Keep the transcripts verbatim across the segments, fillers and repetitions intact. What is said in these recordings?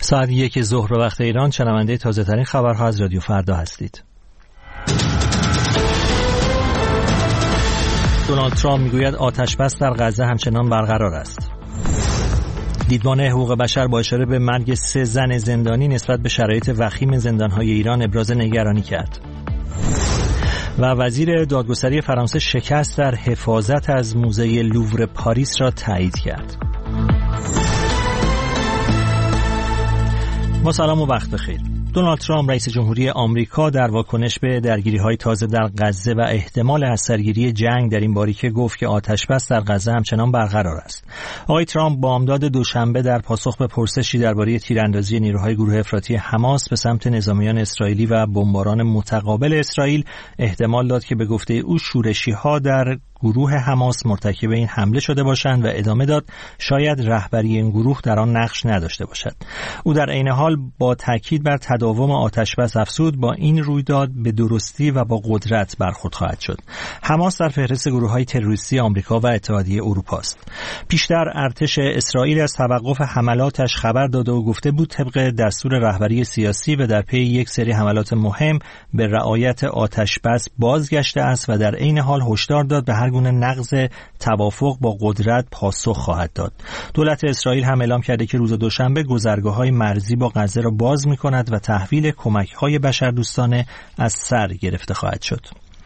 ساعت یک ظهر به وقت ایران شنونده تازه ترین خبرها از رادیو فردا هستید. دونالد ترامپ میگوید آتش بس در غزه همچنان برقرار است. دیدبان حقوق بشر با اشاره به مرگ سه زن زندانی نسبت به شرایط وخیم زندانهای ایران ابراز نگرانی کرد. و وزیر دادگستری فرانسه شکست در حفاظت از موزه لوور پاریس را تایید کرد. با سلام و وقت بخیر. دونالد ترامپ رئیس جمهوری آمریکا در واکنش به درگیری‌های تازه در غزه و احتمال از سرگیری جنگ در این باریکه گفت که آتش بس در غزه همچنان برقرار است. آقای ترامپ بامداد دوشنبه در پاسخ به پرسشی درباره تیراندازی نیروهای گروه افراطی حماس به سمت نظامیان اسرائیلی و بمباران متقابل اسرائیل احتمال داد که به گفته او شورشی‌ها در گروه حماس مرتکب این حمله شده باشند و ادامه داد شاید رهبری این گروه در آن نقش نداشته باشد. او در عین حال با تاکید بر تداوم آتش بس افزود با این رویداد به درستی و با قدرت برخورد خواهد شد. حماس در فهرست گروه‌های تروریستی آمریکا و اتحادیه اروپا است. پیشتر ارتش اسرائیل از توقف حملاتش خبر داده و گفته بود طبق دستور رهبری سیاسی و در پی یک سری حملات مهم به رعایت آتش بس بازگشته است و در عین حال هشدار داد به هر گونه نقض توافق با قدرت پاسخ خواهد داد. دولت اسرائیل هم اعلام کرده که روز دوشنبه گذرگاه‌های مرزی با غزه را باز می‌کند و تحویل کمک‌های بشردوستانه از سر گرفته خواهد شد.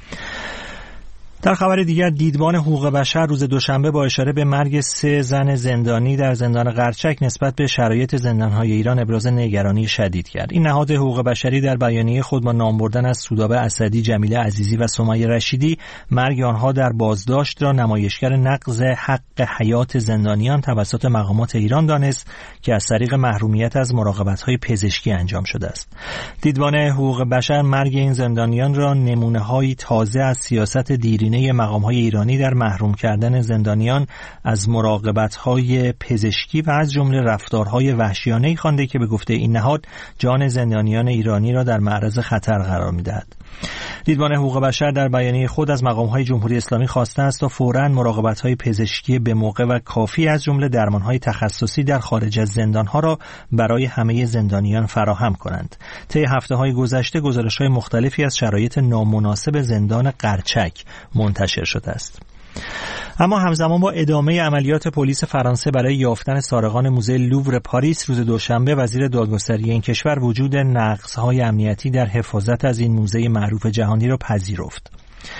در خبر دیگر دیدبان حقوق بشر روز دوشنبه با اشاره به مرگ سه زن زندانی در زندان قرچک نسبت به شرایط زندان‌های ایران ابراز نگرانی شدید کرد. این نهاد حقوق بشری در بیانیه خود با نام بردن از سودابه اسدی، جمیله عزیزی و سمیه رشیدی مرگ آنها در بازداشت را نمایشگر نقض حق حیات زندانیان توسط مقامات ایران دانست که از طریق محرومیت از مراقبت‌های پزشکی انجام شده است. دیدبان حقوق بشر مرگ این زندانیان را نمونه‌هایی تازه از سیاست دیری مقام‌های ایرانی در محروم کردن زندانیان از مراقبت‌های پزشکی و از جمله رفتارهای وحشیانه‌ای خوانده که به گفته این نهاد جان زندانیان ایرانی را در معرض خطر قرار می‌دهد. دیدبان حقوق بشر در بیانیه خود از مقام‌های جمهوری اسلامی خواسته است تا فوراً مراقبت‌های پزشکی به موقع و کافی از جمله درمان‌های تخصصی در خارج از زندان‌ها را برای همه زندانیان فراهم کنند. طی هفته‌های گذشته گزارش‌های مختلفی از شرایط نامناسب زندان قرچک منتشر شده است. اما همزمان با ادامه عملیات پلیس فرانسه برای یافتن سارقان موزه لوور پاریس روز دوشنبه وزیر دادگستری این کشور وجود نقص‌های امنیتی در حفاظت از این موزه معروف جهانی را پذیرفت.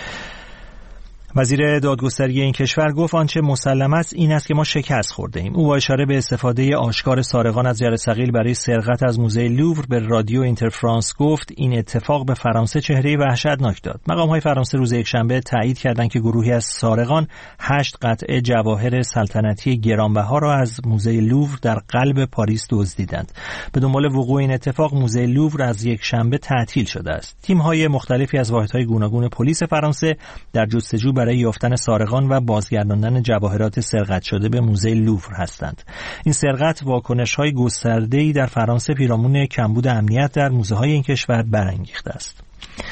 وزیر دادگستری این کشور گفت آنچه مسلم است این است که ما شکست خورده ایم. او با اشاره به استفاده آشکار سارقان از جرثقیل برای سرقت از موزه لوور به رادیو اینترفرانس گفت این اتفاق به فرانسه چهره وحشتناک داد. مقام‌های فرانسه روز یکشنبه تایید کردند که گروهی از سارقان هشت قطعه جواهر سلطنتی گرانبها را از موزه لوور در قلب پاریس دزدیدند. به دنبال وقوع این اتفاق موزه لوور از یکشنبه تعطیل شده است. تیم‌های مختلفی از واحدهای گوناگون پلیس فرانسه در جستجو برای یافتن سارقان و بازگرداندن جواهرات سرقت شده به موزه لوور هستند. این سرقت واکنش‌های گسترده‌ای در فرانسه پیرامون کمبود امنیت در موزه‌های این کشور برانگیخته است.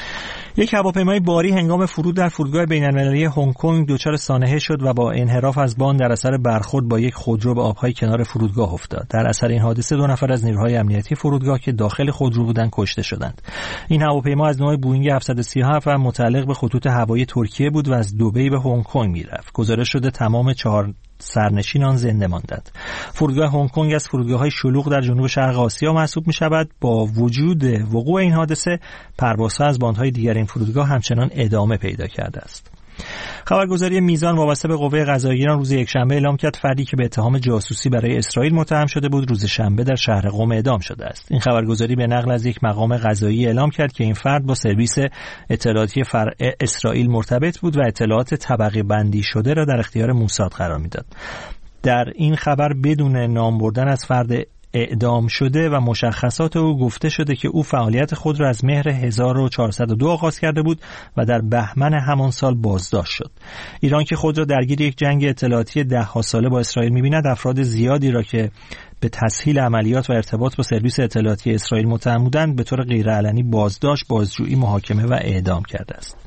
یک هواپیمای باری هنگام فرود در فرودگاه بین‌المللی هنگ کنگ دچار سانحه شد و با انحراف از بان در اثر برخورد با یک خودرو به آب‌های کنار فرودگاه افتاد. در اثر این حادثه دو نفر از نیروهای امنیتی فرودگاه که داخل خودرو بودند کشته شدند. این هواپیما از نوع بوئینگ هفتصد و سی و هفت و متعلق به خطوط هوایی ترکیه بود و از دبی به هنگ کنگ می‌رفت. گزارش شده تمام چهار سرنشینان زنده ماندند. فرودگاه هنگ کنگ از فرودگاه‌های شلوغ در جنوب شرق آسیا محسوب می‌شود. با وجود وقوع این حادثه پروازها از باندهای دیگر این فرودگاه همچنان ادامه پیدا کرده است. خبرگزاری میزان وابسته به قوه قضاییه ایران روز یکشنبه اعلام کرد فردی که به اتهام جاسوسی برای اسرائیل متهم شده بود روز شنبه در شهر قم اعدام شده است. این خبرگزاری به نقل از یک مقام قضایی اعلام کرد که این فرد با سرویس اطلاعاتی فرع اسرائیل مرتبط بود و اطلاعات طبقه بندی شده را در اختیار موساد قرار میداد. در این خبر بدون نام بردن از فرد اعدام شده و مشخصات او گفته شده که او فعالیت خود را از مهر هزار و چهارصد و دو آغاز کرده بود و در بهمن همان سال بازداشت شد. ایران که خود را درگیر یک جنگ اطلاعاتی ده ها ساله با اسرائیل می‌بیند، افراد زیادی را که به تسهیل عملیات و ارتباط با سرویس اطلاعاتی اسرائیل متهم بودند به طور غیرعلنی بازداشت، بازجویی، محاکمه و اعدام کرده است.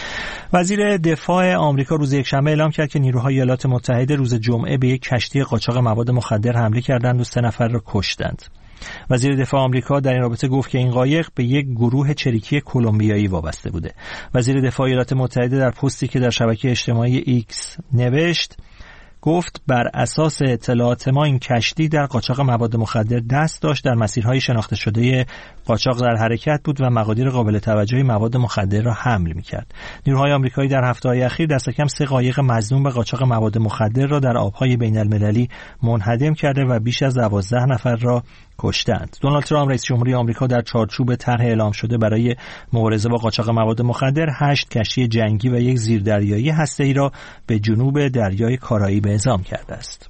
وزیر دفاع آمریکا روز یکشنبه اعلام کرد که نیروهای ایالات متحده روز جمعه به یک کشتی قاچاق مواد مخدر حمله کردند و سه نفر را کشتند. وزیر دفاع آمریکا در این رابطه گفت که این قایق به یک گروه چریکی کلمبیایی وابسته بوده. وزیر دفاع ایالات متحده در پستی که در شبکه اجتماعی ایکس نوشت گفت بر اساس اطلاعات ما این کشتی در قاچاق مواد مخدر دست داشت، در مسیرهای شناخته شده قاچاق در حرکت بود و مقادیر قابل توجهی مواد مخدر را حمل می‌کرد. نیروهای آمریکایی در هفته‌های اخیر دست کم سه قایق مظنون به قاچاق مواد مخدر را در آبهای بین‌المللی منهدم کرده و بیش از دوازده نفر را کشتند. دونالد ترامپ رئیس جمهوری آمریکا در چارچوب طرح اعلام شده برای مبارزه با قاچاق مواد مخدر هشت کشتی جنگی و یک زیردریایی هسته‌ای را به جنوب دریای کارائیب اعزام کرده است.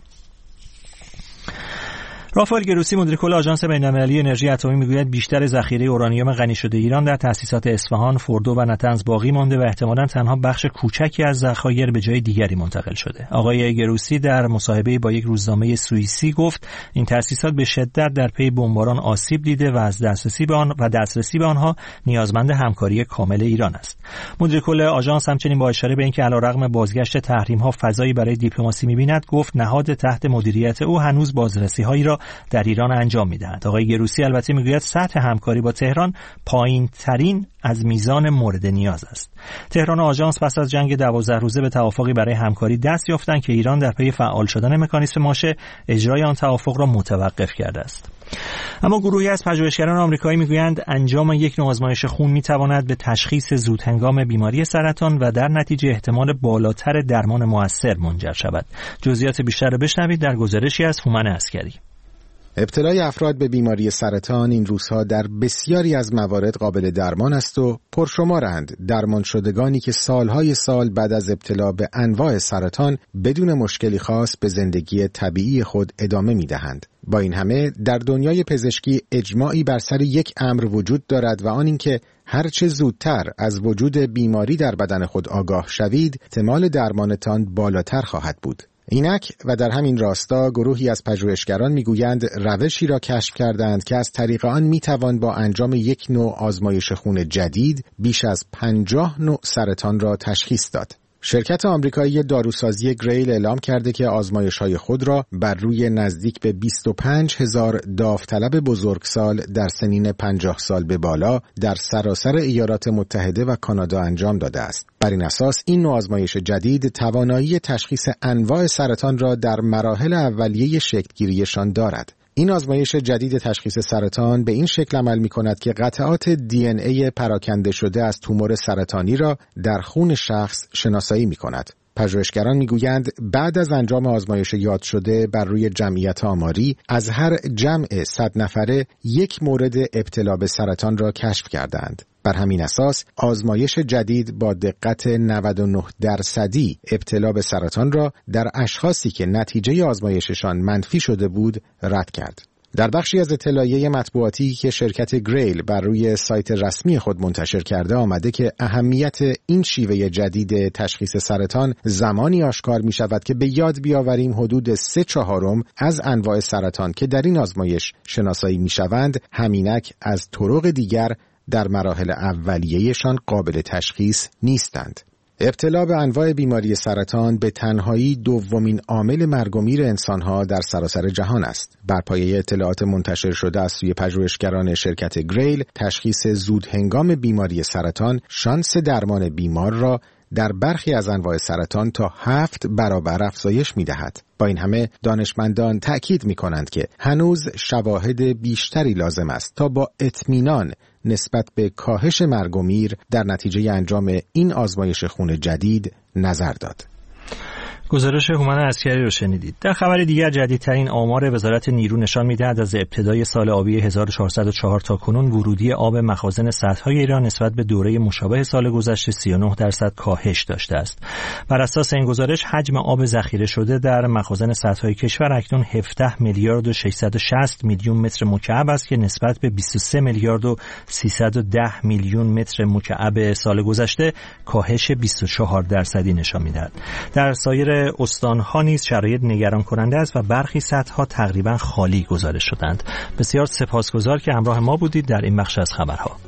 رافائل گروسی مدیر کل آژانس بین‌المللی انرژی اتمی میگوید بیشتر ذخیره اورانیوم غنی شده ایران در تأسیسات اصفهان، فردو و نطنز باقی مانده و احتمالاً تنها بخش کوچکی از ذخایر به جای دیگری منتقل شده. آقای گروسی در مصاحبه با یک روزنامه سوئیسی گفت این تأسیسات به شدت در پی بمباران آسیب دیده و از دسترسی به آن و دسترسی به آنها نیازمند همکاری کامل ایران است. مدیر کل آژانس همچنین با اشاره به اینکه علیرغم بازگشت تحریم‌ها فضایی برای دیپلماسی می‌بیند، گفت نهاد تحت مدیریت او هنوز بازرسی‌هایی را در ایران انجام می‌دهد. آقای گروسی البته میگوید سطح همکاری با تهران پایین‌ترین از میزان مورد نیاز است. تهران و آژانس پس از جنگ دوازده روزه به توافقی برای همکاری دست یافتند که ایران در پی فعال شدن مکانیزم ماشه اجرای آن توافق را متوقف کرده است. اما گروهی از پژوهشگران آمریکایی میگویند انجام یک نوع آزمایش خون میتواند به تشخیص زودهنگام بیماری سرطان و در نتیجه احتمال بالاتر درمان مؤثر منجر شود. جزئیات بیشتر را بشنوید در گزارشی از هومن عسکری. ابتلای افراد به بیماری سرطان این روزها در بسیاری از موارد قابل درمان است و پرشمارند درمان شدگانی که سالهای سال بعد از ابتلا به انواع سرطان بدون مشکلی خاص به زندگی طبیعی خود ادامه می دهند. با این همه در دنیای پزشکی اجماعی بر سر یک امر وجود دارد و آن اینکه هرچه زودتر از وجود بیماری در بدن خود آگاه شوید، احتمال درمانتان بالاتر خواهد بود. اینک و در همین راستا گروهی از پژوهشگران میگویند روشی را کشف کردند که از طریق آن میتوان با انجام یک نوع آزمایش خون جدید بیش از پنجاه نوع سرطان را تشخیص داد. شرکت آمریکایی داروسازی گریل اعلام کرده که آزمایش‌های خود را بر روی نزدیک به بیست و پنج هزار داوطلب بزرگسال در سنین پنجاه سال به بالا در سراسر ایالات متحده و کانادا انجام داده است. بر این اساس این نوع آزمایش جدید توانایی تشخیص انواع سرطان را در مراحل اولیه شکل‌گیریشان دارد. این آزمایش جدید تشخیص سرطان به این شکل عمل می کند که قطعات دی ان ای پراکنده شده از تومور سرطانی را در خون شخص شناسایی می کند. پژوهشگران می گویند بعد از انجام آزمایش یاد شده بر روی جمعیت آماری از هر جمع صد نفره یک مورد ابتلا به سرطان را کشف کردند. بر همین اساس آزمایش جدید با دقت نود و نه درصدی ابتلا به سرطان را در اشخاصی که نتیجه آزمایششان منفی شده بود رد کرد. در بخشی از اطلاعیه مطبوعاتی که شرکت گریل بر روی سایت رسمی خود منتشر کرده آمده که اهمیت این شیوه جدید تشخیص سرطان زمانی آشکار می شود که به یاد بیاوریم حدود سه چهارم از انواع سرطان که در این آزمایش شناسایی می شوند همینک از طرق دیگر در مراحل اولیه‌شان قابل تشخیص نیستند. ابتلا به انواع بیماری سرطان به تنهایی دومین عامل مرگ و میر انسانها در سراسر جهان است. بر پایه اطلاعات منتشر شده از سوی پژوهشگران شرکت گریل، تشخیص زود هنگام بیماری سرطان شانس درمان بیمار را در برخی از انواع سرطان تا هفت برابر افزایش می‌دهد. با این همه دانشمندان تأکید می‌کنند که هنوز شواهد بیشتری لازم است تا با اطمینان نسبت به کاهش مرگ و میر در نتیجه انجام این آزمایش خون جدید نظر داد. گزارش هومن عسکری رو شنیدید. در خبر دیگر جدیدترین آمار وزارت نیرو نشان می‌دهد از ابتدای سال آبی هزار و چهارصد و چهار تا کنون ورودی آب مخازن سدهای ایران نسبت به دوره مشابه سال گذشته سی و نه درصد کاهش داشته است. بر اساس این گزارش حجم آب ذخیره شده در مخازن سدهای کشور اکنون هفده میلیارد و ششصد و شصت میلیون متر مکعب است که نسبت به بیست و سه میلیارد و سیصد و ده میلیون متر مکعب سال گذشته کاهش بیست و چهار درصدی نشان می‌دهد. در سایر استان‌ها نیز شرایط نگران کننده است و برخی سدها تقریباً خالی گزارش شدند. بسیار سپاسگزار که همراه ما بودید در این بخش از خبرها.